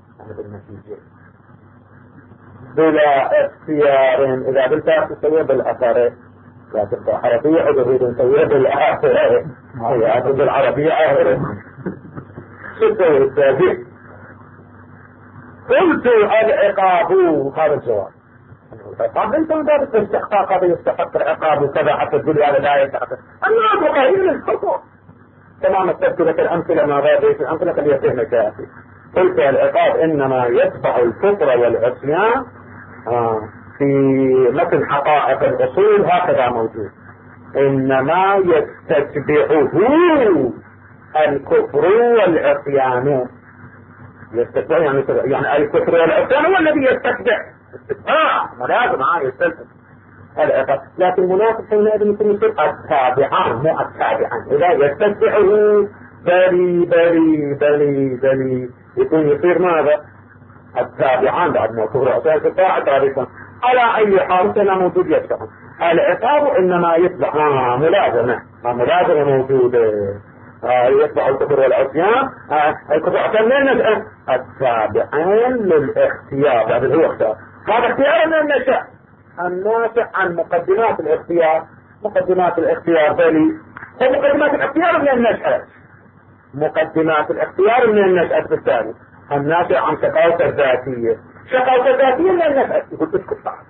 بلا اختيار إذا بالتاخر تسويه بالأثر لكن العربية عدوية تسويه بالآخرة هي أعتقد العربية آخرة شو تسوي التابع قلت العقاب هذا الجواب العقاب انت من باب الاستحقاق هذا يستحق العقاب وكذا حتى تقول هذا لا يستحق الناس قليل الحكم تمام التذكرة الأمثلة ما غير في الأمثلة اللي يفهمك يا أخي. قلت العقاب إنما يتبع الكفر والعصيان آه. في مثل حقائق الأصول هكذا موجود إنما يستتبعه الكفر والعصيان يستتبع يعني يعني الكفر والعصيان هو الذي يستتبع استتباع ما لازم ها يستلزم العقاب. لكن المنافق حينئذ يكون يصير التابعان مو التابعان. إذا يستتبعه بلي بلي بلي بلي يكون يصير ماذا؟ التابعان بعد ما كفر والعصيان تطاع ثالثا. على أي حال كان موجود يتبع. العقاب إنما يتبع آه ملازمة آه ملازمة موجودة آه يتبع الكفر والعصيان آه الكفر والعصيان من نشأ التابعين للاختيار. هذا هو اختيار. هذا اختيار من النشأ الناشئ عن مقدمات الاختيار. مقدمات الاختيار بلي ومقدمات الاختيار من النشأة. مقدمات الاختيار من النشأة بالتالي الناشئ عن شقاوة الذاتية. شقاوة الذاتية من النشأة يقول تسكت بعد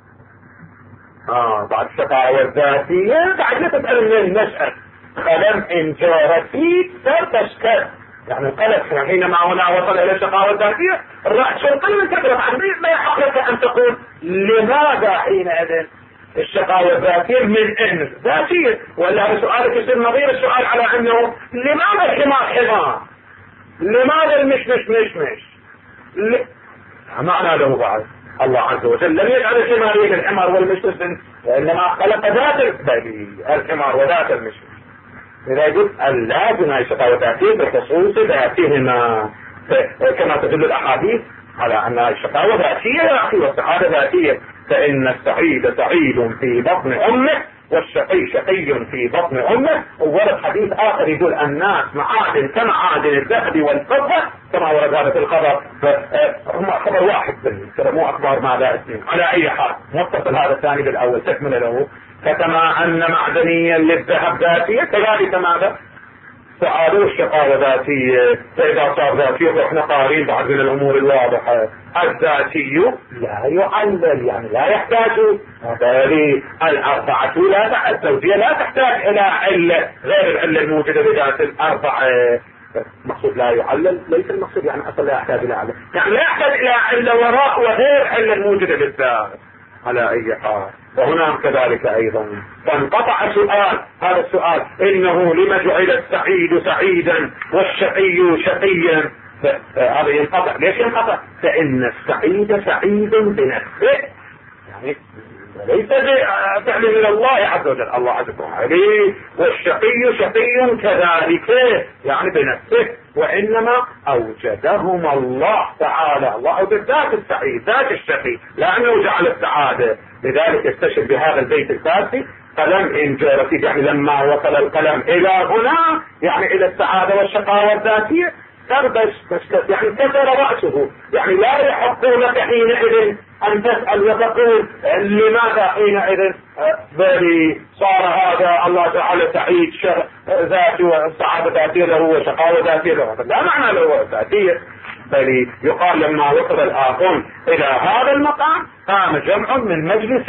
آه بعد الشقاوة الذاتية بعد لا تسأل من النشأة. قلم إن جار فيك تشكر يعني القلم حينما هنا وصل إلى الشقاوة الذاتية الرأس القلم كثرت عن ما يحق لك أن تقول لماذا حينئذ الشقاوة الذاتية من إن ذاتية. ولا سؤالك يصير نظير السؤال على أنه لماذا الحمار حمار؟ لماذا المشمش مشمش؟ ل... معنى له بعد الله عز وجل لم يجعل الحمار يجعل الحمار والمشمش وإنما خلق ذات الحمار وذات المشمش. إذا قلت اللازم هي الشقاوة الذاتية بخصوص ذاتهما كما تدل الأحاديث على أن الشقاوة ذاتية يا أخي والسعادة ذاتية. فإن السعيد سعيد في بطن أمه والشقي شقي في بطن أمه. وورد حديث آخر يقول الناس معادن كمعادن الذهب والفضة كما ورد هذا في الخبر. هم خبر واحد ترى مو أخبار ماذا اسمه. على أي حال متصل هذا الثاني بالأول تكمل له. فكما أن معدنيا للذهب ذاتية كذلك ماذا سعادة الشقاوة ذاتية. فإذا صار ذاتية فإحنا قارين بعض من الأمور الواضحة. الذاتي لا يعلل يعني لا يحتاج هذه الأربعة لا الزوجية لا تحتاج إلى علة غير العلة الموجودة بذات الأربعة. مقصود لا يعلل ليس المقصود يعني أصلا لا يحتاج إلى علة يعني لا يحتاج إلى علة وراء وغير علة الموجودة بالذات. على أي حال وهناك كذلك أيضا فانقطع سؤال هذا السؤال إنه لما جعل السعيد سعيدا والشقي شقيا. هذا ينقطع. ليش ينقطع؟ فإن السعيد سعيد بنفسه يعني ليس فعل من الله عز وجل الله عز وجل. والشقي شقي كذلك يعني بنفسه وإنما أوجدهما الله تعالى. الله أوجد ذات السعيد ذات الشقي لأنه جعل السعادة. لذلك استشهد بهذا البيت الفارسي قلم إن جار فيه يعني لما وصل القلم إلى هنا يعني إلى السعادة والشقاوة الذاتية تربش يعني كسر رأسه. يعني لا يحق لك حينئذ أن تسأل وتقول لماذا حينئذ بلي صار هذا الله تعالى سعيد ذاتي والسعادة ذاتية له وشقاوة ذاتية له. لا معنى له ذاتية بل يقال لما وصل الآخر إلى هذا المقام قام جمع من مجلس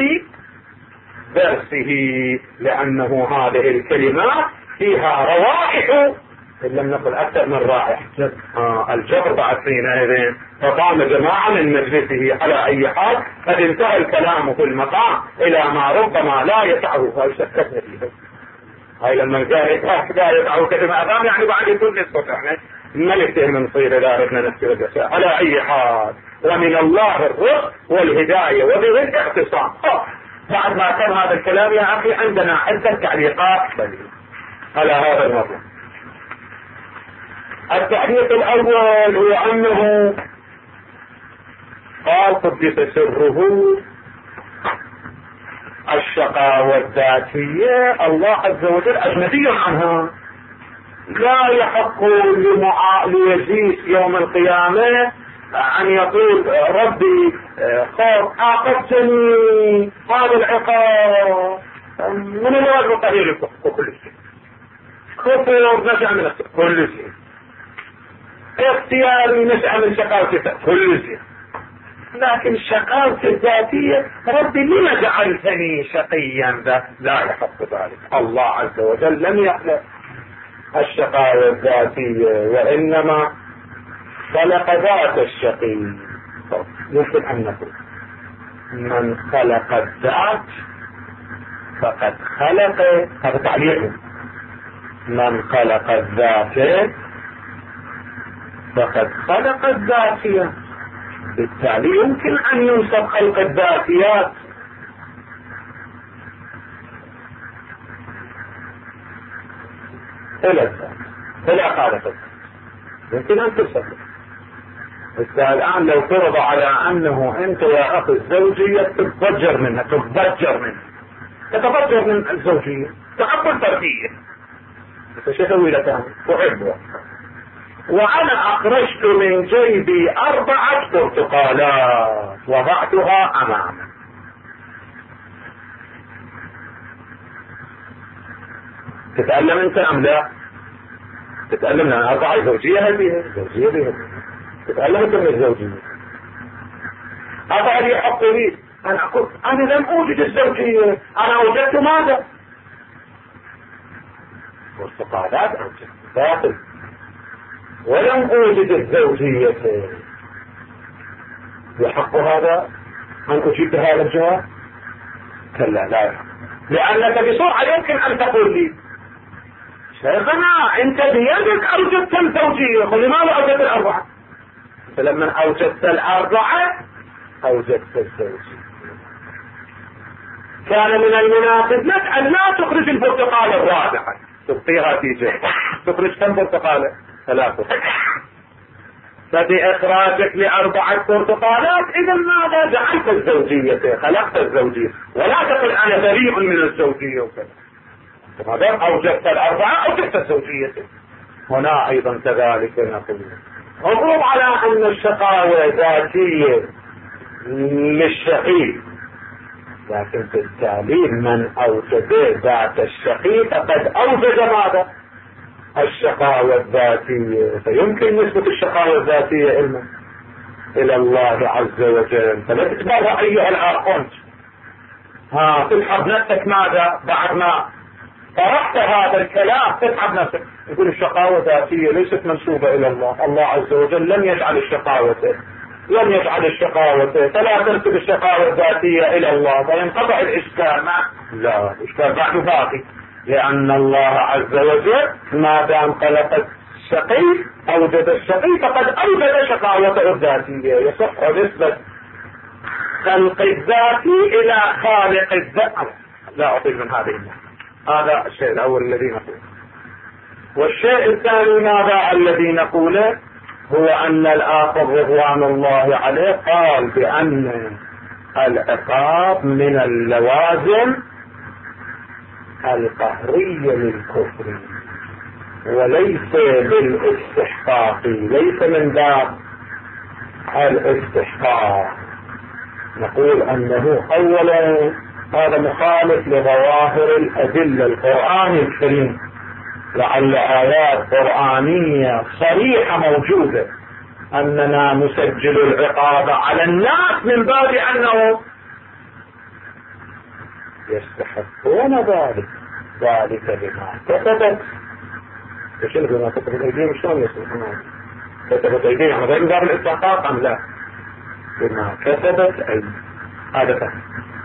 درسه لأنه هذه الكلمات فيها روائح إن لم نقل أكثر من رائح آه الجبر بعد حينئذ. فقام جماعة من مجلسه. على أي حال قد انتهى الكلام في المقام إلى ما ربما لا يسعه فيشككنا فيه. هاي لما الجاهد لا يسعه كلمة أمام يعني بعد يكون نسبة يعني ملكته من صير دارتنا نفسه الجساء. على أي حال ومن الله الرزق والهداية وبه الاعتصام. بعد ما كان هذا الكلام يا أخي عندنا عدة تعليقات على هذا الموضوع. التعليق الأول هو أنه قال قدس سره الشقاوة الذاتية الله عز وجل أجنبي عنها. لا يحق ليزيد يوم القيامة أن يقول ربي خاف عاقبتني هذا العقاب من الواجب قليل الكفر كل شيء كفر نشأ من كل شيء اختياري نشأ من شقاوة كل شيء. لكن الشقاوة الذاتية ربي لما جعلتني شقيا ذا لا يحق ذلك. الله عز وجل لم يخلق الشقاوة الذاتية وإنما خلق ذات الشقي. يمكن أن نقول من خلق الذات فقد خلق هذا تعليق من خلق الذات فقد خلق الذاتية، بالتالي يمكن أن ينسب خلق الذاتيات. إلى الذات إلى خالق، يمكن أن تنسب. الآن لو فرض على أنه أنت يا أخي الزوجية تتضجر منها تتضجر منها تتضجر من الزوجية، تحب الفردية، فشو أسوي لك أنا؟ أحبها، وأنا أخرجت من جيبي أربعة برتقالات وضعتها أمامي، تتألم أنت أم لا؟ تتألم لأن أربعة زوجية هذه زوجية بها، تتألم أنت من الزوجية. هذا يحق لي أن أقول أنا لم أوجد الزوجية، أنا وجدت ماذا؟ برتقالات أوجدت باطل، ولم أوجد الزوجية. يحق هذا أن أجيب هذا الجواب؟ كلا لا يحق، لأنك بسرعة يمكن أن تقول لي شيخنا أنت بيدك أوجدت الزوجية، لماذا أوجدت الأربعة؟ فلما أوجدت الأربعة أوجدت الزوجية. كان من المناسب لك أن لا تخرج البرتقالة الرابعة تبقيها في جيبك، تخرج كم برتقالة؟ ثلاثة. فبإخراجك لأربعة برتقالات إذا ماذا؟ جعلت الزوجية، خلقت الزوجية، ولا تقل أنا بريء من الزوجية وكذا. هذا أوجدت الأربعة أوجدت الزوجية. هنا أيضا كذلك نقول مفروض على أن الشقاوة ذاتية للشقي، لكن في التالي من أوجد ذات الشقي فقد أوجد ماذا؟ الشقاوة الذاتية. فيمكن نسبة الشقاوة الذاتية علما إلى الله عز وجل. فلا تتبرع أيها الآخر ها تسحب نفسك ماذا بعد ما طرحت هذا الكلام؟ تسحب نفسك يقول الشقاوة ذاتية ليست منسوبة إلى الله، الله عز وجل لم يجعل الشقاوة لم يجعل الشقاوة، فلا تنسب الشقاوة الذاتية إلى الله فينقطع الإشكال. ما لا الإشكال بعد باقي، لأن الله عز وجل ما دام خلق الشقي أوجد الشقي فقد أوجد شقاوته الذاتية. يصح نسبة خلق الذاتي إلى خالق الذات. لا أطيل من هذه الناحية. هذا الشيء الأول الذي نقوله. والشيء الثاني ماذا الذي نقوله هو أن الآخر رضوان الله عليه قال بأن العقاب من اللوازم القهرية للكفر وليس للاستحقاق، ليس من باب الاستحقاق. نقول أنه أولا هذا مخالف لظواهر الأدلة القرآن الكريم، لعل آيات قرآنية صريحة موجودة أننا نسجل العقاب على الناس من باب أنه يستحقون ذلك ذلك بما كتبت. ايش اللي بما كتبت ايديهم؟ شلون يستحقون؟ كتبت ايديهم هذا من باب الاستحقاق ام لا؟ بما كتبت ايديهم. هذا فهم.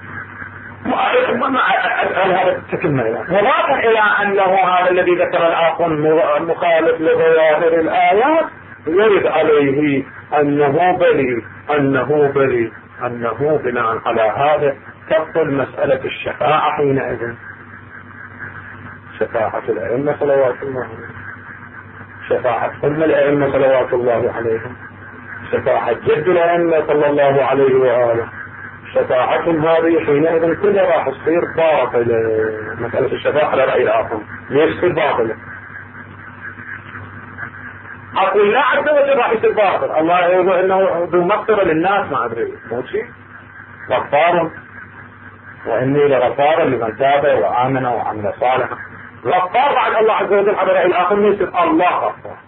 هذا تكمل مضافا الى انه هذا الذي ذكر الاخر مخالف لظواهر الايات يرد عليه انه بلي انه بلي انه بناء على هذا تبطل مسألة الشفاعة حينئذ. شفاعة الأئمة صلوات الله عليهم، شفاعة أم الأئمة صلوات الله عليهم، شفاعة جد الأئمة صلى الله عليه وآله، شفاعتهم هذه حينئذ كلها راح تصير باطلة. مسألة الشفاعة على رأي الآخر ليش تصير باطلة؟ أقول لا عز وجل راح يصير باطل. الله يقول إنه ذو مغفرة للناس، ما أدري مو شيء غفار وإني لغفار لمن تاب وآمن وعمل صالحا. غفار بعد الله عز وجل على رأي الآخر يصير الله غفار.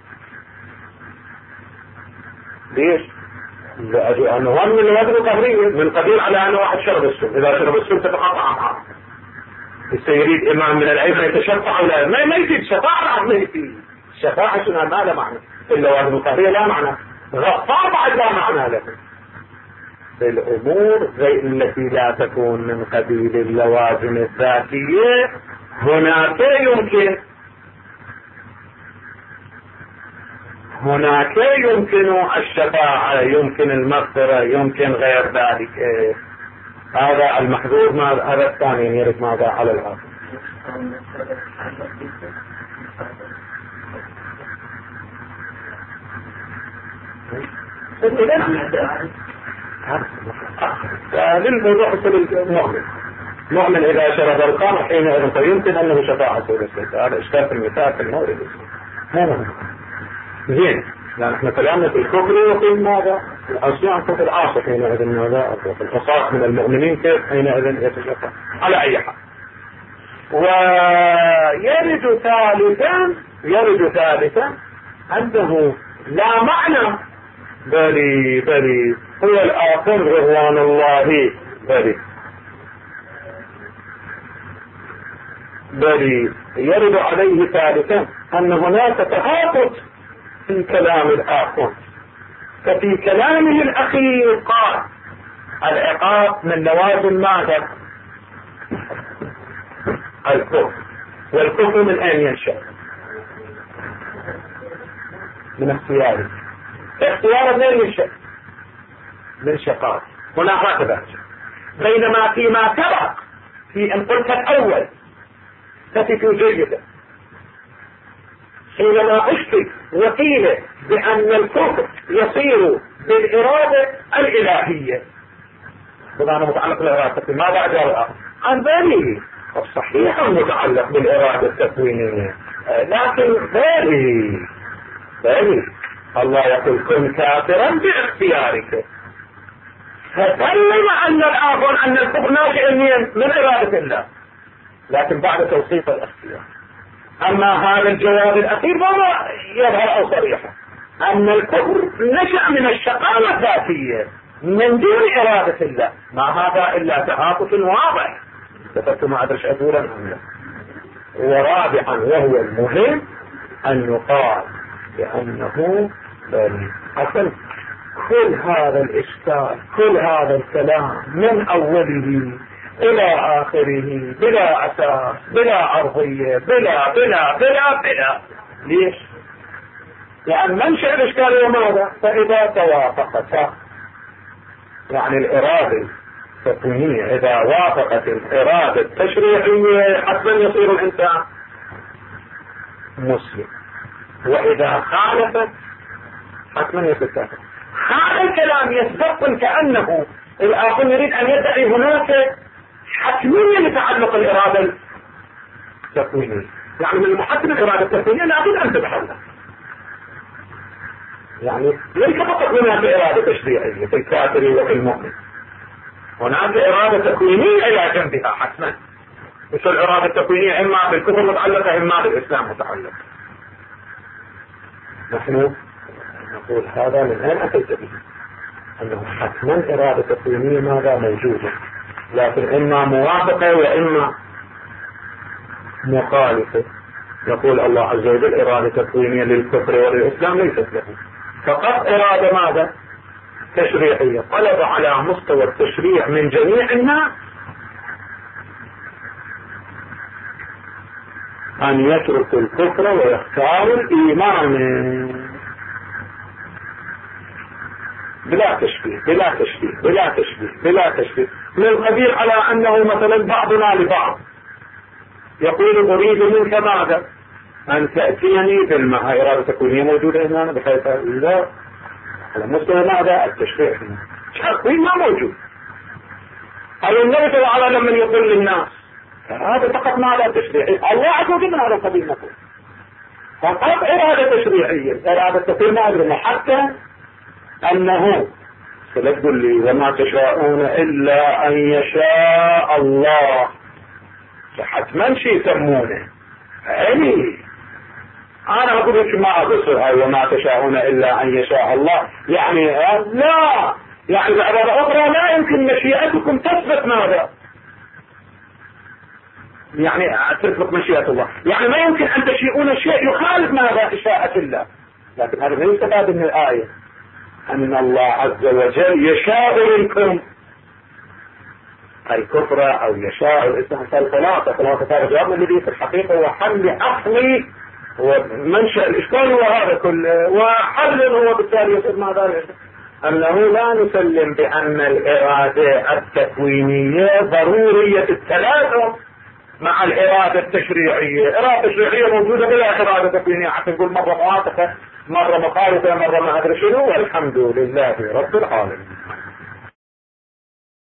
ليش؟ لأنه هو من الوزن القهرية من قدير على أنه واحد شرب السم، إذا شرب السم تتقطع معه. يريد إمام من العلم يتشفع ولا ما ما يفيد شفاعة، ما يفيد شفاعة شنو ما لا معنى إلا وزن القهرية لا معنى. غفار بعد لا معنى له. الأمور التي لا تكون من قبيل اللوازم الذاتية هناك يمكن هناك يمكن الشفاعة، يمكن المغفرة، يمكن غير ذلك. هذا المحذور، ما هذا الثاني يرد ماذا على الأرض. للموضوع المؤمن مؤمن إذا شرب الخمر حينئذ فيمكن أنه شفاعة سورة. هذا إشكال في المثال في المورد. زين، لأن احنا كلامنا في الكفر وفي ماذا العصيان في العاصي حينئذ ماذا في العصاة من المؤمنين كيف حينئذ يتشفع على أي حال. ويرد ثالثا يرد ثالثا أنه لا معنى بلي بلي هو الآخر رضوان الله بلي بلي يرد عليه ثالثا أن هناك تهافت في كلام الآخر. ففي كلامه الأخير قال العقاب من لوازم ماذا؟ الكفر. والكفر من أين ينشأ؟ من اختياره. اختياره من ينشأ؟ من شقاء. هنا هكذا. بينما فيما سبق في أن قلت الأول ستكون جيدة حينما أشتك وقيل بأن الكفر يصير بالإرادة الإلهية. بمعنى متعلق بالإرادة ماذا أجاب عن ذلك؟ صحيح متعلق بالإرادة التكوينية، لكن ذلك ذلك الله يقول كن كافرا باختيارك، فتكلم أن الآخر أن الكفر ناشئ من إرادة الله، لكن بعد توصيف الاختيار. أما هذا الجواب الأخير فهو يظهر أو صريحة أن الكفر نشأ من الشقاوة الذاتية من دون إرادة الله. ما هذا إلا تهافت واضح. كتبت ما أدرش أدورا أم لا. ورابعا وهو المهم أن يقال بأنه حسن كل هذا الإشكال كل هذا الكلام من أوله إلى آخره بلا أساس بلا عرضية بلا بلا بلا بلا. ليش؟ لأن منشأ الإشكال هو ماذا؟ فإذا توافقتا، يعني الإرادة التكوينية إذا وافقت الإرادة التشريعية حتما يصير الإنسان مسلم، وإذا خالفت حتما يصير كافر. هذا الكلام يستقبل كأنه الآخر يريد أن يدعي هناك حتمية لتعلق الإرادة التكوينية، يعني من المحتم الإرادة التكوينية لابد أن تتحلق. يعني ليس فقط هناك إرادة تشريعية في الكافر وفي المؤمن، هناك إرادة تكوينية إلى جنبها حتما، مش الإرادة التكوينية إما بالكفر متعلقة إما بالإسلام متعلقة. نحن نقول هذا من أين أتيت به؟ أنه حتما إرادة تكوينية ماذا موجودة، لكن إما موافقة وإما مخالفة. يقول الله عز وجل إرادة تكوينية للكفر وللإسلام ليست له، فقط إرادة ماذا؟ تشريعية، طلب على مستوى التشريع من جميع الناس أن يتركوا الكفر ويختاروا الإيمان بلا تشبيه بلا تشبيه بلا تشبيه بلا تشبيه، من القبيل على أنه مثلا بعضنا لبعض يقول أريد منك ماذا؟ أن تأتيني بالماء. إرادة تكوينية موجودة هنا بحيث لا على مستوى ماذا؟ التشريع هنا تكوين ما موجود. أو النبي صلى الله عليه وسلم لمن يقول للناس هذا فقط ماذا؟ تشريعي. الله عز وجل من هذا القبيل نقول فقط إرادة تشريعية. إرادة تكوين ما أدري حتى أنه سلقوا لي وما تشاءون إلا أن يشاء الله، حتما شيء يسمونه يعني أنا أقول لك ما أقصر هاي وما تشاءون إلا أن يشاء الله، يعني لا، يعني بعبارة أخرى لا يمكن مشيئتكم تثبت ماذا؟ يعني تثبت مشيئة الله، يعني ما يمكن أن تشيئون شيء يخالف ماذا؟ إشاءة الله. لكن هذا لا يستفاد من الآية أن الله عز وجل يشاء منكم الكفر أو يشاء الإسلام. فالخلاصة خلاصة هذا الجواب الذي في الحقيقة هو حل عقلي ومنشأ الإشكال هو هذا كله، وحل هو بالتالي يصير مع ذلك أنه لا نسلم بأن الإرادة التكوينية ضرورية التلازم مع الإرادة التشريعية. الإرادة التشريعية موجودة بلا إرادة تكوينية، حتى نقول مرة موافقة مرة مخالفة مرة ما أدري شنو، والحمد لله رب العالمين.